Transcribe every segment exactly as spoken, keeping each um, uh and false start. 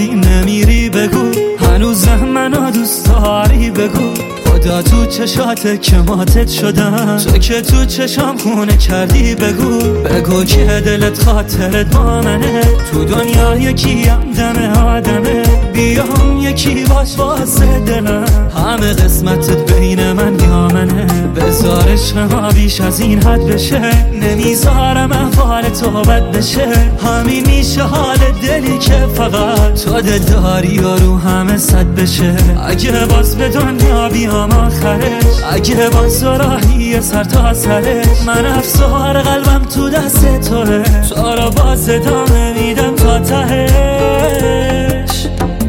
ولی نمیری بگو هنوزم منو دوست داری بگو خدا تو چشاته که ماتت شدم تو که تو چشام خونه کردی بگو بگو که دلت خاطرت با منه تو دنیا یکیم دم آدمه بیام یکی باش واسه دلم همه قسمتت بین من یا منه بذار عشق ما بیش از این حد بشه نمیذارم احوال تو بد بشه همین میشه حال دلی که فقط تو دل داری و رو همه صد بشه اگه باز به دنیا بیام آخرش اگه باز راهی سر تا سرش من افسار قلبم تو دست توه تو را باز ادامه میدم تا تهش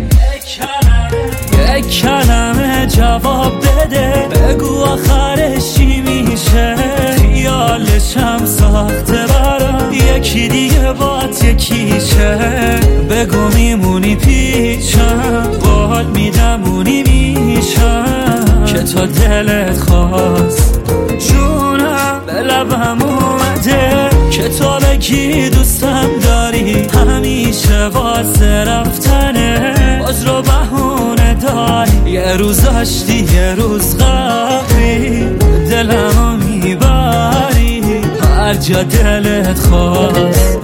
یک کلمه جواب بده بگو آخرش چی میشه خیالشم ساخته برام یکی دیگه بات یکیشه بگو میمونی پیشم قول میدم اونی میشم که تا دلت خواست جونم به لبم اومده که تو بگی دوستم داری همیشه واسه رفتنه باز رو بهونه داری یه روز داشتی یه روز غفی دلمو میبری هر جا دلت خواست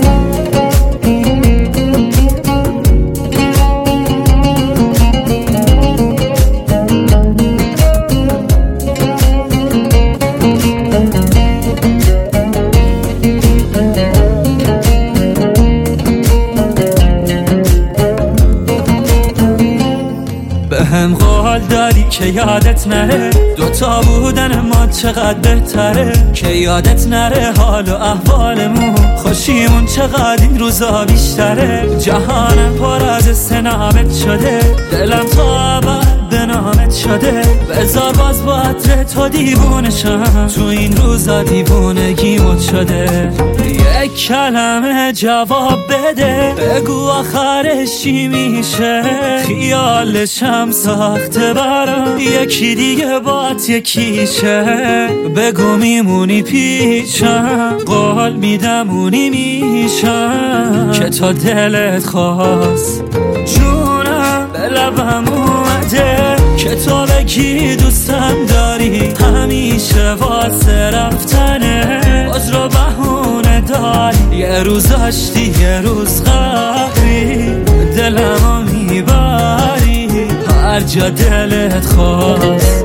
هم قول داری که یادت نره دوتا بودن ما چقدر بهتره که یادت نره حال و احوالمون خوشیمون چقدر این روزا بیشتره جهانم پر از سنابت شده دلم تا ابد به نامت شده بذار باز با عطر تو دیوونشم تو این روزا دیوونگیمون شده یک کلمه جواب بده بگو آخرش چی میشه خیالشم ساخته برام یکی دیگه بات یکیشه بگو میمونی پیشم قول میدم اونی میشم که تا دلت خواست جونم به لبم اومده که تو بگی دوستم داری همیشه واسه رفتنه باز رو بهونه داری یه روز داشتی یه روز غفی دلمو میبری هر جا دلت خواست